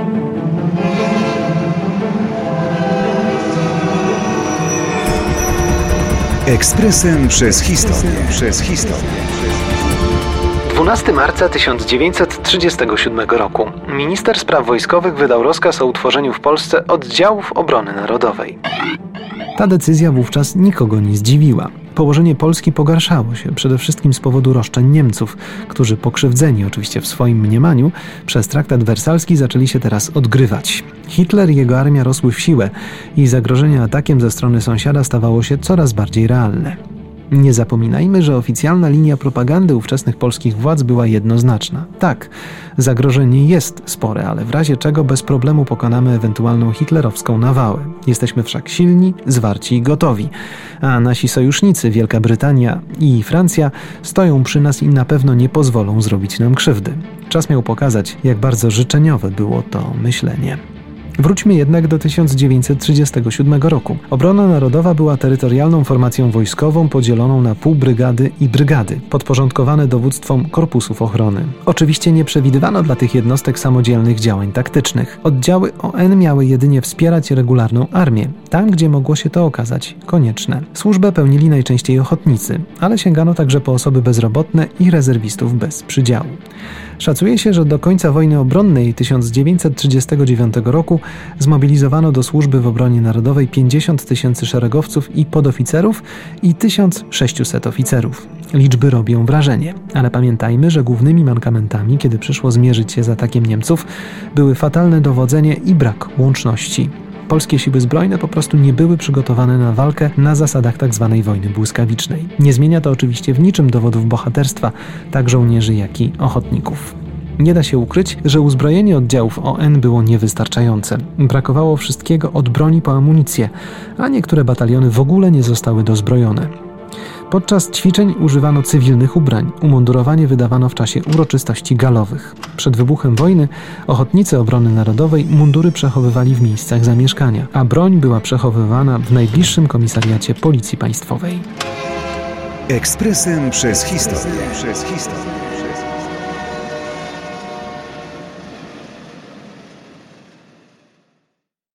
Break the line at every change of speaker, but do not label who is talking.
Ekspresem przez historię.
12 marca 1937 roku minister spraw wojskowych wydał rozkaz o utworzeniu w Polsce oddziałów obrony narodowej. Ta decyzja wówczas nikogo nie zdziwiła. Położenie Polski pogarszało się przede wszystkim z powodu roszczeń Niemców, którzy pokrzywdzeni oczywiście w swoim mniemaniu przez traktat wersalski zaczęli się teraz odgrywać. Hitler i jego armia rosły w siłę i zagrożenie atakiem ze strony sąsiada stawało się coraz bardziej realne. Nie zapominajmy, że oficjalna linia propagandy ówczesnych polskich władz była jednoznaczna. Tak, zagrożenie jest spore, ale w razie czego bez problemu pokonamy ewentualną hitlerowską nawałę. Jesteśmy wszak silni, zwarci i gotowi. A nasi sojusznicy, Wielka Brytania i Francja, stoją przy nas i na pewno nie pozwolą zrobić nam krzywdy. Czas miał pokazać, jak bardzo życzeniowe było to myślenie. Wróćmy jednak do 1937 roku. Obrona Narodowa była terytorialną formacją wojskową podzieloną na półbrygady i brygady, podporządkowane dowództwom korpusów ochrony. Oczywiście nie przewidywano dla tych jednostek samodzielnych działań taktycznych. Oddziały ON miały jedynie wspierać regularną armię, tam gdzie mogło się to okazać konieczne. Służbę pełnili najczęściej ochotnicy, ale sięgano także po osoby bezrobotne i rezerwistów bez przydziału. Szacuje się, że do końca wojny obronnej 1939 roku zmobilizowano do służby w obronie narodowej 50 000 szeregowców i podoficerów i 1600 oficerów. Liczby robią wrażenie, ale pamiętajmy, że głównymi mankamentami, kiedy przyszło zmierzyć się z atakiem Niemców, były fatalne dowodzenie i brak łączności. Polskie siły zbrojne po prostu nie były przygotowane na walkę na zasadach tzw. wojny błyskawicznej. Nie zmienia to oczywiście w niczym dowodów bohaterstwa tak żołnierzy, jak i ochotników. Nie da się ukryć, że uzbrojenie oddziałów ON było niewystarczające. Brakowało wszystkiego od broni po amunicję, a niektóre bataliony w ogóle nie zostały dozbrojone. Podczas ćwiczeń używano cywilnych ubrań. Umundurowanie wydawano w czasie uroczystości galowych. Przed wybuchem wojny ochotnicy obrony narodowej mundury przechowywali w miejscach zamieszkania, a broń była przechowywana w najbliższym komisariacie Policji Państwowej.
Ekspresem przez historię.